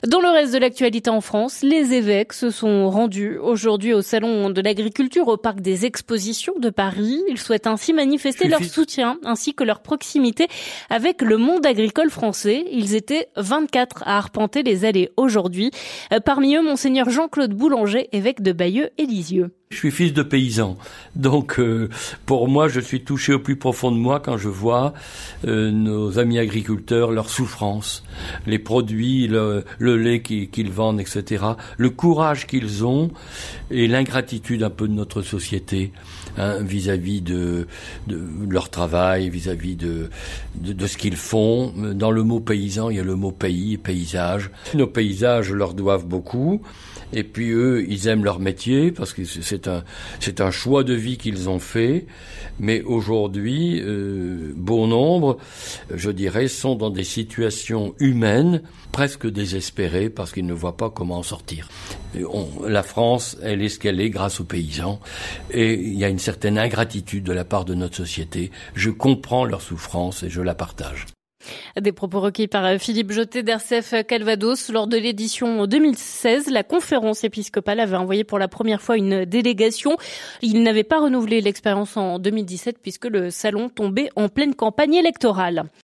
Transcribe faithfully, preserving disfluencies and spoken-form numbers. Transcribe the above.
Dans le reste de l'actualité en France, les évêques se sont rendus aujourd'hui au Salon de l'Agriculture au Parc des Expositions de Paris. Ils souhaitent ainsi manifester leur soutien ainsi que leur proximité avec le monde agricole français. Ils étaient vingt-quatre à arpenter les allées aujourd'hui. Parmi eux, Monseigneur Jean-Claude Boulanger, évêque de Bayeux et Lisieux. Je suis fils de paysan, donc euh, pour moi, je suis touché au plus profond de moi quand je vois euh, nos amis agriculteurs, leurs souffrances, les produits, le, le lait qu'ils, qu'ils vendent, et cetera, le courage qu'ils ont et l'ingratitude un peu de notre société hein, vis-à-vis de, de leur travail, vis-à-vis de, de, de ce qu'ils font. Dans le mot paysan, il y a le mot pays, paysage. Nos paysages leur doivent beaucoup. Et puis eux, ils aiment leur métier parce que c'est un c'est un choix de vie qu'ils ont fait. Mais aujourd'hui, euh, bon nombre, je dirais, sont dans des situations humaines presque désespérées parce qu'ils ne voient pas comment en sortir. On, la France, elle est ce qu'elle est grâce aux paysans. Et il y a une certaine ingratitude de la part de notre société. Je comprends leur souffrance et je la partage. Des propos recueillis par Philippe Jotet d'R C F Calvados. Lors de l'édition deux mille seize, la conférence épiscopale avait envoyé pour la première fois une délégation. Il n'avait pas renouvelé l'expérience en deux mille dix-sept puisque le salon tombait en pleine campagne électorale.